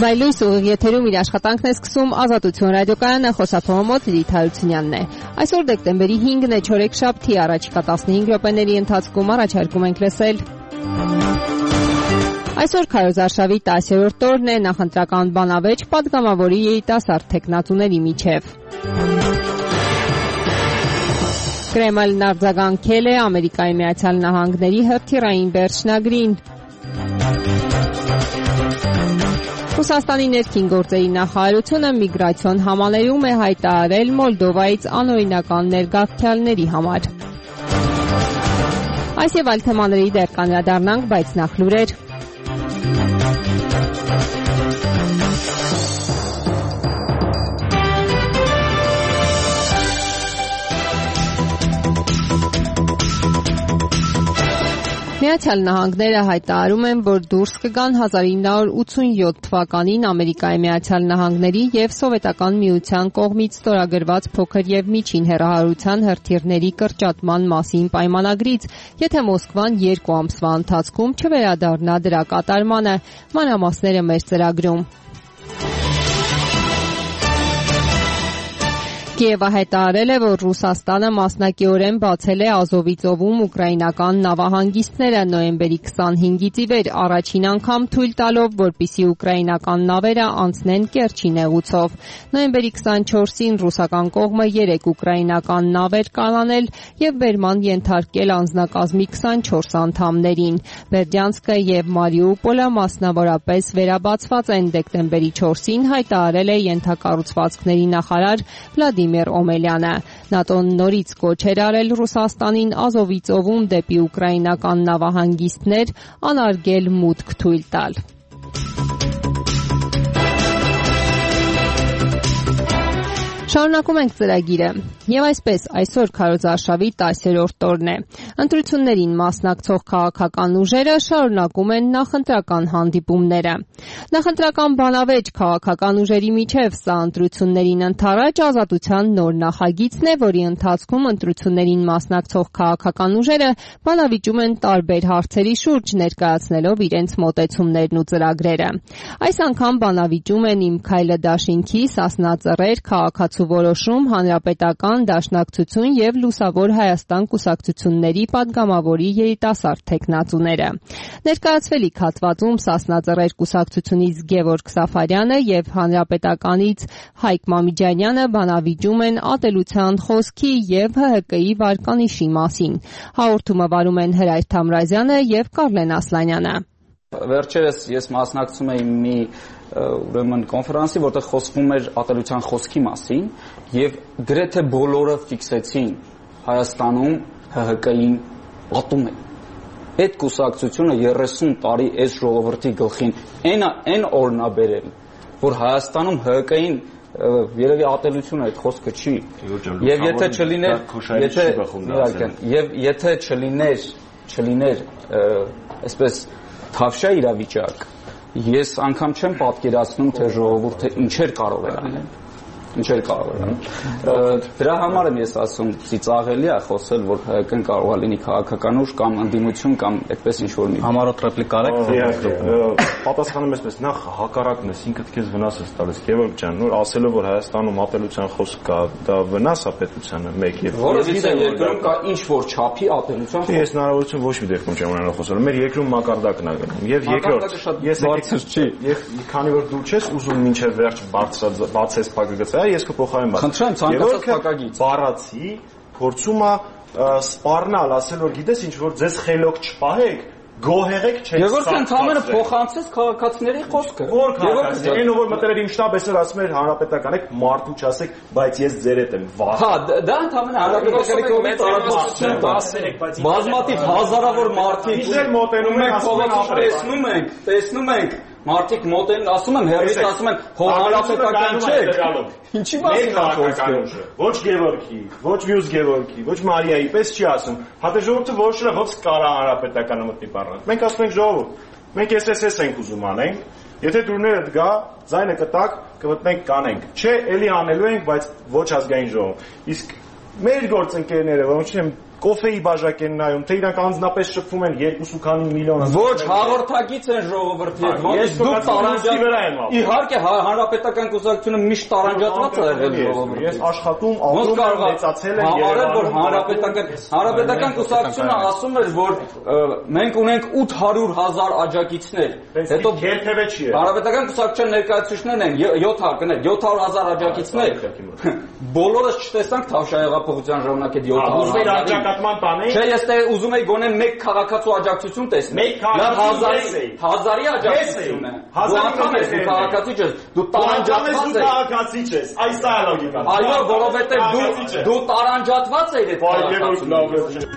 Զայլույս ուղիղ եթերում իր աշխատանքն է սկսում Ազատություն ռադիոկայանը, խոսափողը մոտ Լիլիթ Հարությունյանն է։ Այսօր դեկտեմբերի 5-ն է, չորեքշաբթի, առաջիկա 15 րոպեների ընթացքում առաջարկում ենք լսել։ Այսօր Քարոզ արշավի 10-րդ օրն է, նախընտրական բանավեճ պատգամավորի երիտասարդ թեկնածուների միջև։ Կրեմլն արձագանքել է Ամերիկայի Միացյալ Նահանգների հրթիռային վերջնագրին։ Ռուսաստանի ներքին գործերի նախարարությունը միգրացիոն համալրում է հայտարարել Մոլդովայից անօրինական ներգաղթյալների համար։ Այս եւ այլ թեմաների դեռ կանդրադառնանք, բայց նախ լուրեր։ Միացյալ Նահանգները հայտարարում են, որ դուրս կգան 1987 թվականին Ամերիկայի Միացյալ Նահանգների եւ Սովետական Միության կողմից ստորագրված փոքր եւ միջին հեռահարության հրթիռների կրճատման մասին պայմանագրից, եթե Մոսկվան 2 ամսվա ընթացքում չվերադառնա դրա կատարմանը։ Մանրամասները մեր ծրագրում։ Կիևը հայտարարել է, որ Ռուսաստանը մասնակիորեն բացել է Ազովի ծովում ուկրաինական նավահանգիստները նոյեմբերի 25-ից ի վեր առաջին անգամ թույլ տալով, որպեսզի ուկրաինական նավերը անցնեն Կերչի նեղուցով։ Նոյեմբերի 24-ին ռուսական կողմը 3 ուկրաինական նավեր կանանել եւ վերման ենթարկել անձնակազմի 24 անդամներին։ Բերդյանսկը եւ Մարիուպոլը մասնավորապես վերաբացված են, դեկտեմբերի 4-ին հայտարարել է ենթակառուցվածքների նախարար Վլադիմիր Օմելյանը։ ՆԱՏՕ-ն նորից կոչ էր արել Ռուսաստանին Ազովի ծովում դեպի ուկրաինական նավահանգիստներ անարգել մուտք թույլ տալ։ Շարունակում ենք ծրագիրը։ Եվ այսպես, այսօր Քարոզ արշավի 10-րդ օրն է։ Ընտրություններին մասնակցող քաղաքական ուժերը շարունակում են նախընտրական հանդիպումները։ Նախընտրական բանավեճ քաղաքական ուժերի միջև սա ընտրություններին ընդառաջ ազատության նոր նախագիծն է, որի ընթացքում ընտրություններին մասնակցող քաղաքական ուժերը բանավիճում են տարբեր հարցերի շուրջ, ներկայացնելով իրենց մոտեցումներն ու ծրագրերը։ Այս անգամ բանավիճում են Իմ քայլը դաշինքի, Սասնա Ծռեր, Քաղաքացու որոշում, Հանրապետական դաշնակցություն եւ Լուսավոր Հայաստան կուսակցությունների պատգամավորի երիտասարդ թեկնածուները։ Ներկայացվելիք հատվածում Սասնա Ծռեր կուսակցությունից Գևորգ Սաֆարյանը եւ Հանրապետականից Հայկ Մամիջանյանը բանավիճում են ատելության խոսքի եւ ՀՀԿ-ի վարկանիշի մասին։ Հաղորդումը վարում են Հրայր Թամրազյանը եւ Կարլեն Ասլանյանը։ Վերջերս ես մասնակցում էի մի կոնֆերանսի, որտեղ խոսվում էր ատելության խոսքի մասին եւ գրեթե բոլորը ֆիքսեցին Հայաստանում ՀՀԿ-ին ատում է։ Այդ կուսակցությունը 30 տարի այս ժողովրդի գլխին այն օրն է բերել, որ Հայաստանում ՀՀԿ-ին երևի ատելություն այդ խոսքը չի։ Եվ եթե չլիներ այսպես թավշյա իրավիճակ, ես անգամ չեմ պատկերացնում, թե ժողովուրդը ինչեր կարող է անել։ Դրա համար եմ ես ասում, ծիծաղելի է խոսել, որ ՀՀԿ-ն կարող է լինի քաղաքական ուժ կամ ընդդիմություն կամ այդպես ինչ-որ մի համառոտ ռեպլիկա արեք։ Պատասխանում ես, նախ հակառակն ես, ինքդ քեզ վնաս ես տալիս, Գևորգ ջան, նոր ասելով, որ Հայաստանում ատելության խոսք կա, դա վնաս է պետությանը, մեկ եւ որը գիտեմ, երկրում կա ինչ-որ չափի ատելության խոսք։ Ես հնարավորություն ոչ մի դեպքում չեմ ունենալ խոսել։ Մեր երկրում մակարդակն է գնում։ Եվ երկրորդ, ես բարձր չի։ Եվ քանի որ դու չես ուզում մինչև վերջ բացես փակագծը, ես կփոխարեն բաց։ Խնդրեմ, ցանկացած փակագիծ։ Բառացի փորձում է սպառնալ, ասել որ գիտես ինչ որ ձեզ խելոք չպահեք, գոհեղեք չեք։ Եվ որ ընդհանրապես փոխանցես քաղաքացիների խոսքը։ Որ քաղաքացիների, այն որ մտել էր իմ շտաբ, այսօր ասում էր հանրապետական եք, մարդու չասեք, բայց ես ձեր հետ եմ վախ։ Հա, դա ընդհանրապես հանրապետականի կողմից տարածություն է։ Բազմաթիվ հազարավոր մարդիկ մոտենում են, ասում են, տեսնում ենք մարդիկ մոտեն, ասում եմ, հերից ասում են, հանրապետական չեք։ Ինչի մասին է։ Ոչ Գևորգի, ոչ մյուս Գևորգի, ոչ Մարիայի պես չի ասում։ Հատե ժողովուրդը որոշել է ո՞նց կարա հանրապետականը մտնի պարլամենտ։ Մենք ասում ենք ժողովուրդ, մենք SSS ենք ուզում անենք, եթե դուրներդ գա, ձայնը կտակ, կմտնենք կանենք։ Չէ, էլի անելու ենք, բայց ոչ ազգային ժողով։ Իսկ մեր գործընկերները, ոնց չեմ կոֆեի բաժակ են նայում, թե իրանք անձնապես շփվում են 2 քանի միլիոն։ Ոչ, հաղորդակից են ժողովրդի հետ։ Ոնց դուք տարանջատի։ Իհարկե հանրապետական կուսակցությունը միշտ տարանջատված է եղել ժողովրդի։ Ես աշխատում, ապրում, մեծացել եմ Երևանում։ Հանրապետական կուսակցությունը ասում էր, որ մենք ունենք 800,000 աջակիցներ։ Հետո երբևէ չի եղել։ Հանրապետական կուսակցության ներկայացուցիչներն են 700,000 աջակիցներ։ Բոլորս չտեսանք Թավշյա ժամանակ այդ 700,000։ Չէ, ես ուզում եի գոնե մեկ քաղաքացու աջակցություն տեսնել։ Հազարի աջակցություն է։ Դու քաղաքացի չես, դու տարանջատված ես։ Այս է լոգիկան։ Այո, որովհետև դու տարանջատված ես այդ քաղաքացուն։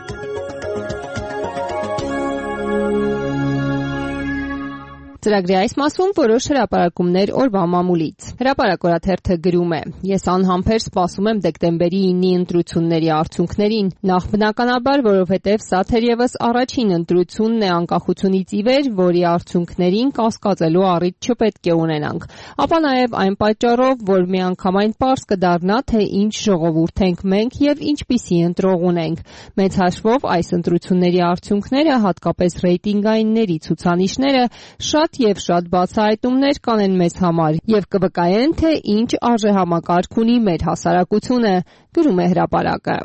Ծրագրի այս մասում որոշ հրապարակումներ օրվա մամուլից։ Հրապարակ օրաթերթը գրում է. Ես անհամբեր սպասում եմ դեկտեմբերի 9-ի ընտրությունների արդյունքներին, նախ բնականաբար, որովհետև սա թերևս առաջին ընտրությունն է անկախությունից ի վեր, որի արդյունքներին կասկածելու առիթ չպետք է ունենանք։ Ապա նաև այն պատճառով, որ միանգամայն պարզ կդառնա, թե ինչ ժողովուրդ ենք մենք եւ ինչպիսի ընտրող ունենք։ Մեծ հաշվով այս ընտրությունների արդյունքները, հատկապես ռեյտինգայինների ցուցանիշները, շատ բացահայտումներ կանեն մեզ համար եւ կվկայեն, թե ինչ արժեհամակարգ ունի մեր հասարակությունը, գրում է հրապարակը։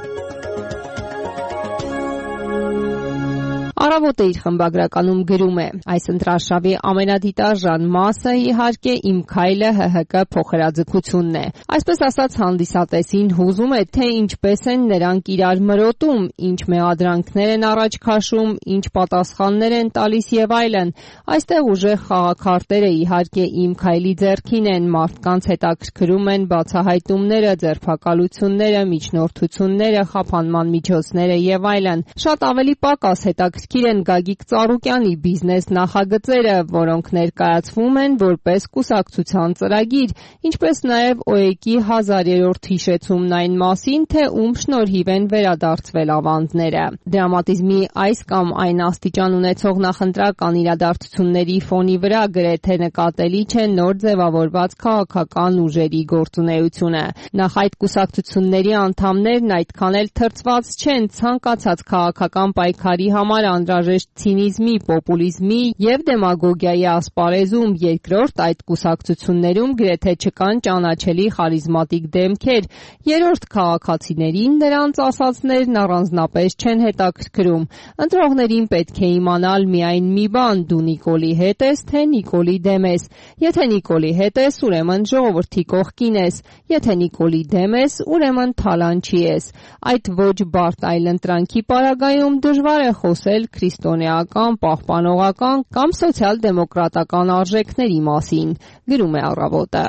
Առավոտը իր խմբագրականում գրում է. այս ընտրարշավի ամենադիտարժան մասը իհարկե իմ քայլը ՀՀԿ փոխհրաձգությունն է։ Այսպես ասած հանդիսատեսին հուզում է, թե ինչպես են նրանք իրար մրոտում, ինչ մեղադրանքներ են առաջ քաշում, ինչ պատասխաններ են տալիս եւ այլն։ Այստեղ ուժեղ խաղաքարտերը իհարկե իմ քայլի ձեռքին են, մարդկանց հետաքրքրում են բացահայտումները, ձերբակալությունները, միջնորդությունները, խափանման միջոցները եւ այլն։ Շատ ավելի պակաս հետաքրքիր են Գագիկ Ծառուկյանի բիզնես նախագծերը, որոնք ներկայացվում են որպես կուսակցության ծրագիր, ինչպես նաև ՕԵԿ-ի 1000-րդ հիշեցումն այն մասին, թե ում շնորհիվ են վերադարձվել ավանդները։ Դրամատիզմի այս կամ այն աստիճան ունեցող նախընտրական իրադարձությունների ֆոնի վրա գրեթե նկատելի չէ նոր ձևավորված քաղաքական ուժերի գործունեությունը։ Նախ այդ կուսակցությունների անդամներն այդքան էլ թրծված չեն ցանկացած քաղաքական պայքարի համար անհրաժեշտ ցինիզմի, պոպուլիզմի եւ դեմագոգիայի ասպարեզում, երկրորդ այդ կուսակցություններում գրեթե չկան ճանաչելի խարիզմատիկ դեմքեր, երրորդ քաղաքացիներին նրանց ասածներն առանձնապես չեն հետաքրքրում։ Ընտրողներին պետք է իմանալ միայն մի բան՝ դու Նիկոլի հետ ես, թե Նիկոլի դեմ ես։ Եթե Նիկոլի հետ ես, ուրեմն ժողովրդի կողքին ես, եթե Նիկոլի դեմ ես, ուրեմն թալանչի ես։ Այդ ոչ բարդ այլընտրանքի պարագայում դժվար է խոսել քրիստոնեական, պահպանողական կամ սոցիալ-դեմոկրատական արժեքների մասին, գրում է Առավոտը։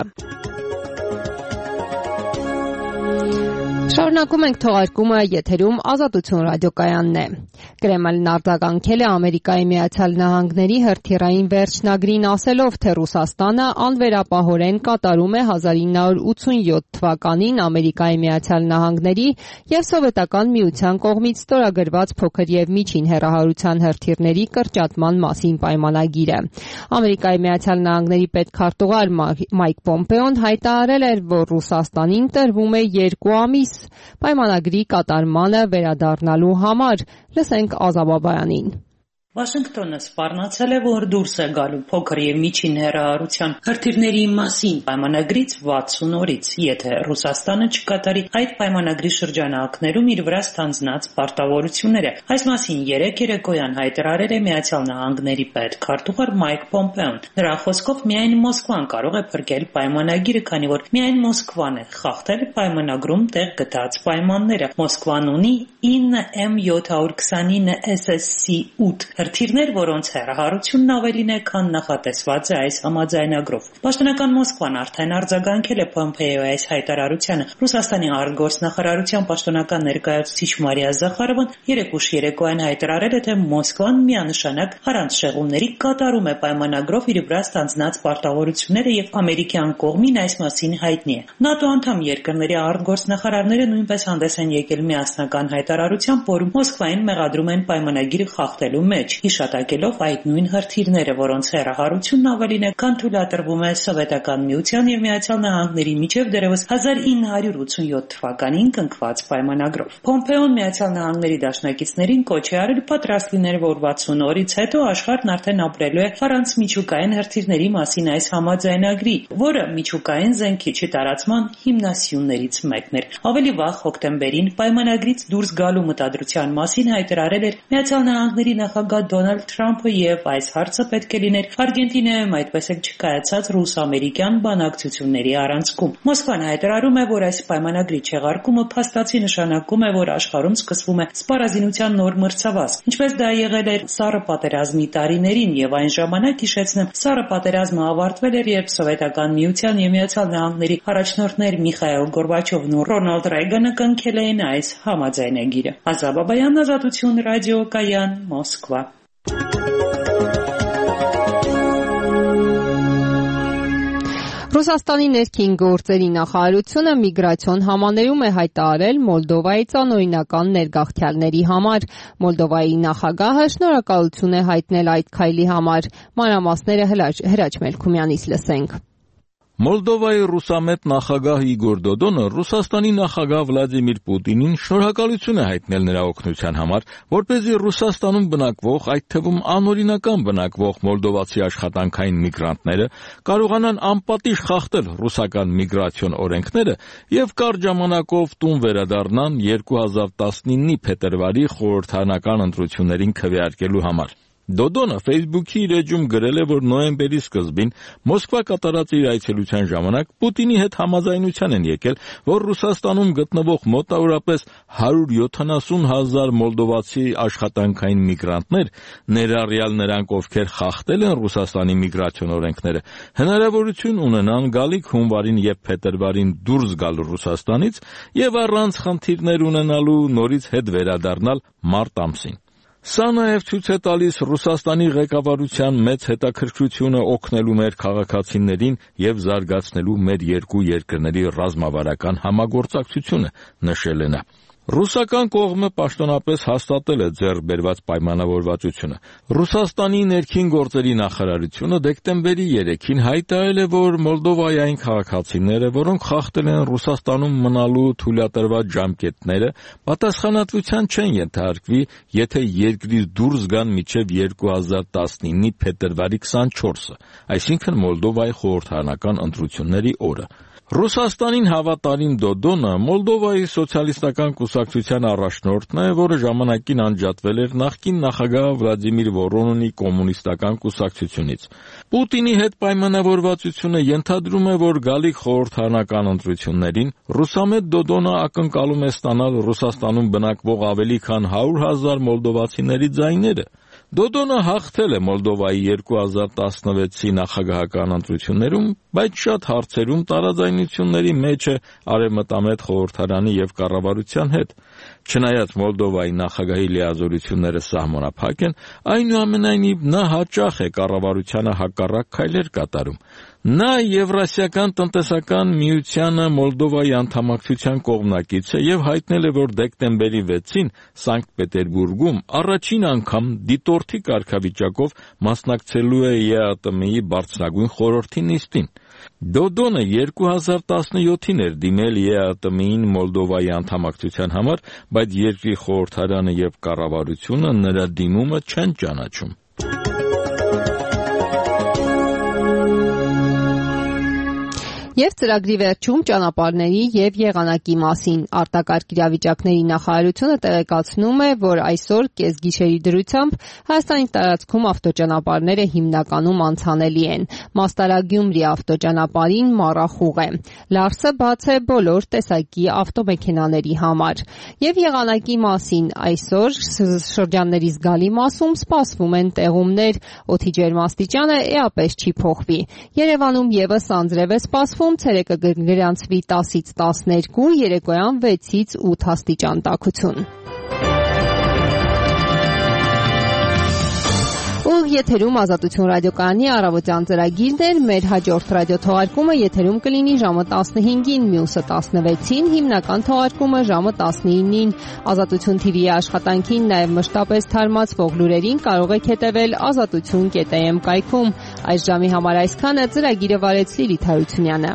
Շարունակում ենք թողարկումը, եթերում Ազատություն ռադիոկայանն է։ Կրեմլն արձագանքել է Ամերիկայի Միացյալ Նահանգների հրթիռային վերջնագրին ասելով, թե Ռուսաստանը անվերապահորեն կատարում է 1987 թվականին Ամերիկայի Միացյալ Նահանգների եւ Սովետական Միության կողմից ստորագրված փոքր եւ միջին հեռահարության հրթիռների կրճատման մասին պայմանագիրը։ Ամերիկայի Միացյալ Նահանգների պետքարտուղար Մայք Պոմպեոն հայտարարել էր, որ Ռուսաստանին տրվում է 2 ամիս պայմանագրի կատարմանը վերադառնալու համար։ Լսենք Ազաբաբայանին։ Վաշինգտոնը սպառնացել է, որ դուրս է գալու փոքր եւ միջին հեռահարության հրթիռների մասին պայմանագրից 60 օրից, եթե Ռուսաստանը չկատարի այդ պայմանագրի շրջանակներում իր վրա ստանձնած պարտավորությունները։ Այս մասին երեկ երեկոյան հայտարարել է Միացյալ Նահանգների պետքարտուղար Մայք Պոմպեոն։ Նրա խոսքով միայն Մոսկվան կարող է փրկել պայմանագիրը, քանի որ միայն Մոսկվան է խախտել պայմանագրում տեղ գտած պայմանները։ Մոսկվան ունի 9 M729 SSC-8 հրթիռներ, որոնց հեռահարությունն ավելին է, քան նախատեսված է այս համաձայնագրով։ Պաշտոնական Մոսկվան արդեն արձագանքել է Պոմպեոյի այս հայտարարությանը։ Ռուսաստանի արտգործնախարարության պաշտոնական ներկայացուցիչ Մարիա Զախարովան երեկ ուշ երեկոյան հայտարարել է, թե Մոսկվան միանշանակ առանց շեղումների կատարում է պայմանագրով իր վրա ստանձնած պարտավորությունները եւ ամերիկյան կողմին այս մասին հայտնի է։ ՆԱՏՕ անդամ երկրների արտգործնախարարները նույնպես հանդես են եկել միասնական հայտարարությամբ, որում Մոսկվային մեղադրում են պայմանագիրը խախտելու մեջ։ մեջ, հիշատակելով այդ նույն հրթիռները, որոնց հեռահարությունն ավելին է, քան թույլատրվում է Սովետական Միության եւ Միացյալ Նահանգների միջև դեռևս 1987 թվականին կնքված պայմանագրով։ Պոմպեոն Միացյալ Նահանգների դաշնակիցներին կոչ է արել պատրաստ լինել, որ 60 օրից հետո աշխարհն արդեն ապրելու է առանց միջուկային հրթիռների մասին այս համաձայնագրի, որը միջուկային զենքի չտարածման հիմնասյուններից մեկն էր։ Ավելի վաղ հոկտեմբերին պայմանագրից դուրս գալու մտադրության մասին հայտարարել էր Միացյալ Նահանգների նախագահ Դոնալդ Թրամփը եւ այս հարցը պետք է լիներ Արգենտինայում այդպես էլ չկայացած ռուս-ամերիկյան բանակցությունների առանցքում։ Մոսկվան հայտարարում է, որ այս պայմանագրի չեղարկումը փաստացի նշանակում է, որ աշխարհում սկսվում է սպառազինության նոր մրցավազք, ինչպես դա եղել էր Սառը պատերազմի տարիներին, եւ այն ժամանակ հիշեցնեմ, Սառը պատերազմը ավարտվել էր, երբ Սովետական Միության եւ Միացյալ Նահանգների առաջնորդներ Միխայիլ Գորբաչովն ու Ռոնալդ Ռեյգանը կնքել էին այս համաձայնագիրը։ Ազատ Բաբայան, Ազատություն ռադիո, Կայան, Մոսկվա։ Ռուսաստանի ներքին գործերի նախարարությունը միգրացիոն համաներում է հայտարարել Մոլդովայի անօրինական ներգաղթյալների համար։ Մոլդովայի նախագահը շնորհակալություն է հայտնել այդ քայլի համար։ Մանրամասները Հրաչ Մելքումյանից լսենք։ Մոլդովայի ռուսամետ նախագահ Իգոր Դոդոնը Ռուսաստանի նախագահ Վլադիմիր Պուտինին շնորհակալություն է հայտնել նրա օգնության համար, որպեսզի Ռուսաստանում բնակվող, այդ թվում անօրինական բնակվող մոլդովացի աշխատանքային միգրանտները կարողանան անպատիժ խախտել ռուսական միգրացիոն օրենքները եւ կարճ ժամանակով տուն վերադառնան 2019-ի փետրվարի խորհրդարանական ընտրություններին քվեարկելու համար։ Դոդոնը Facebook-ի իր էջում գրել է, որ նոյեմբերի սկզբին Մոսկվա կատարած իր այցելության ժամանակ Պուտինի հետ համաձայնության են եկել, որ Ռուսաստանում գտնվող մոտավորապես 170,000 մոլդովացի աշխատանքային միգրանտներ, ներառյալ նրանք, ովքեր խախտել են Ռուսաստանի միգրացիոն օրենքները, հնարավորություն ունենան գալիք հունվարին եւ փետրվարին դուրս գալ Ռուսաստանից եւ առանց խնդիրներ ունենալու նորից հետ վերադառնալ մարտ ամսին։ Սա նաև ցույց է տալիս Ռուսաստանի ղեկավարության մեծ հետաքրքրությունը օգնելու մեր քաղաքացիներին եւ զարգացնելու մեր երկու երկրների ռազմավարական համագործակցությունը, նշել է նա։ Ռուսական կողմը պաշտոնապես հաստատել է ձեռք բերված պայմանավորվածությունը։ Ռուսաստանի ներքին գործերի նախարարությունը դեկտեմբերի 3-ին հայտարարել է, որ Մոլդովայի այն քաղաքացիները, որոնք խախտել են Ռուսաստանում մնալու թույլատրված ժամկետները, պատասխանատվության չեն ենթարկվի, եթե երկրից դուրս գան մինչև 2019-ի փետրվարի 24-ը, այսինքն Մոլդովայի խորհրդարանական ընտրությունների օրը։ Ռուսաստանին հավատարիմ Դոդոնը Մոլդովայի սոցիալիստական կուսակցության առաջնորդն է, որը ժամանակին անջատվել էր նախկին նախագահ Վլադիմիր Վորոնինի կոմունիստական կուսակցությունից։ Պուտինի հետ պայմանավորվածությունը ենթադրում է, որ գալիք խորհրդարանական ընտրություններին ռուսամետ Դոդոնը ակնկալում է ստանալ Ռուսաստանում բնակվող ավելի քան 100,000 մոլդովացիների ձայները։ Դոդոնը հաղթել է Մոլդովայի 2016-ի նախագահական ընտրություններում, բայց շատ հարցերում տարաձայնությունների մեջ է Արևմտամետ խորհրդարանի եւ կառավարության հետ։ Չնայած Մոլդովայի նախագահի լիազորությունները սահմանափակ են, այնուամենայնիվ նա հաճախ է կառավարությանը հակառակ քայլեր կատարում։ Նա Եվրասիական տնտեսական միությանը Մոլդովայի անդամակցության կողմնակից է եւ հայտնել է, որ դեկտեմբերի 6-ին Սանկտ Պետերբուրգում առաջին անգամ դիտորդի կարգավիճակով մասնակցելու է ԵԱՏՄ-ի բարձրագույն խորհրդի նիստին։ Դոդոնը 2017-ին էր դիմել ԵԱՏՄ-ին Մոլդովայի անդամակցության համար, բայց երկրի խորհրդարանը եւ կառավարությունը նրա դիմումը չեն ճանաչում։ Եվ ծրագրի վերջում ճանապարհների եւ եղանակի մասին արտակարգ իրավիճակների նախարարությունը տեղեկացնում է, որ այսօր կեսգիշերի դրությամբ Հայաստանի տարածքում ավտոճանապարհները հիմնականում անցանելի են։ Մաստարագյումրի ավտոճանապարհին մառախուղ է։ Լարսը բաց է բոլոր տեսակի ավտոմեքենաների համար։ Եվ եղանակի մասին այսօր շրջանների զգալի մասում սպասվում են տեղումներ, օդի ջերմաստիճանը էապես չի փոխվի։ Երևանում եւս անձրև է սպասվում, ցերեկը կգրանցվի 10-ից 12, երեկոյան 6-ից 8 աստիճան տաքություն։ եթերում Ազատություն ռադիոկայանի առավոտյան ծրագիրն էր, մեր հաջորդ ռադիոթողարկումը եթերում կլինի ժամը 15-ին, մյուսը 16-ին, հիմնական թողարկումը ժամը 19-ին։ Ազատություն TV-ի աշխատանքին նաև մշտապես թարմացվող լուրերին կարող եք հետևել azatutun.am կայքում։ Այս ժամի համար այսքանը, ծրագիրը վարեց Լիլիթ Հարությունյանը։